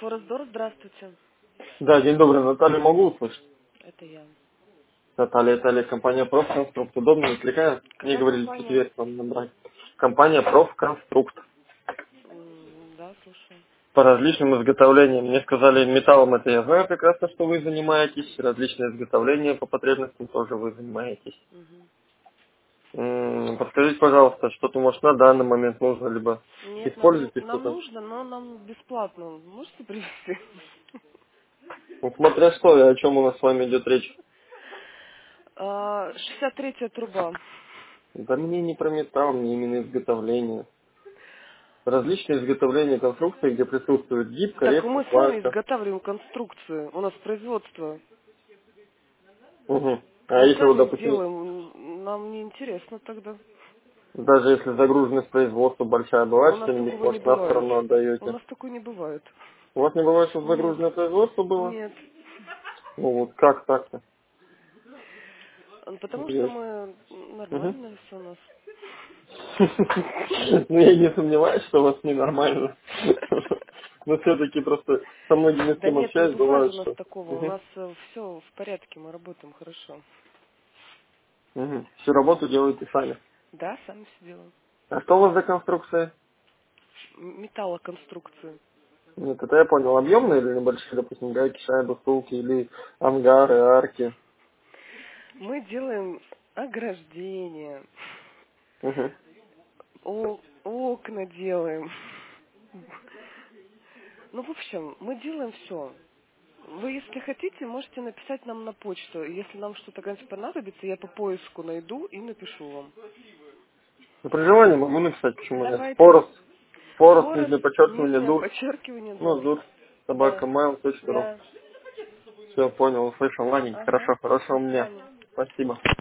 Форестдор, здравствуйте. Да, день добрый, Наталья, могу услышать? Это я. Наталья, это Олег, компания «Профконструкт». Удобно, отвлекаю? Мне Какая говорили в компания? четверг вам набрать. Компания «Профконструкт». Да, слушаю. По различным изготовлениям. Мне сказали, металлом это я знаю прекрасно, что вы занимаетесь. Различные изготовления по потребностям тоже вы занимаетесь. Мгм. Подскажите, пожалуйста, что-то, может, на данный момент нужно, либо Нет, используете нам что-то? нужно, но нам бесплатно. Можете привезти? Ну, смотря что, и о чем у нас с вами идет речь. 63-я труба. Да мне не про металл, мне именно изготовление. Различные изготовления конструкций, где присутствует гибко, Так резко, мы сами сварка. изготавливаем конструкцию. У нас производство. Угу. А Мы если вот, сами допустим, делаем. Нам не интересно тогда. даже если загруженность производства большая, У бывает нас что-нибудь, такого не может, на бывает. сторону У отдаете? нас такое не бывает. У вас не бывает, чтобы Нет. загруженное производство было? Нет. Ну вот как так-то? Потому что Есть. мы Мгм. нормально все у нас. Ну я не сомневаюсь, что у вас ненормально. Но все-таки просто со многими, с Да кем нет, не общаюсь, бывает бывает, у нас что такого. У нас все в порядке, мы работаем хорошо. всю работу делаете сами. Да, сами все делаем. А что у вас за конструкция? Металлоконструкции. Нет, это я понял. Объемные или небольшие, допустим, гайки, шайбы, втулки или ангары, арки? Мы делаем ограждения, Мгм. окна делаем. Ну, в общем, мы делаем все. Вы, если хотите, можете написать нам на почту. Если нам что-то, конечно, понадобится, я по поиску найду и напишу вам. На проживание могу написать, почему нет. Давайте. Форест, Форест, нижнее подчеркивание, нижнее дур, подчеркивание, ну, дур. дур, Да, собака, mail.ru. да. Все, понял, услышал, ладненько, Ага. хорошо, хорошего До мне. свидания. Спасибо.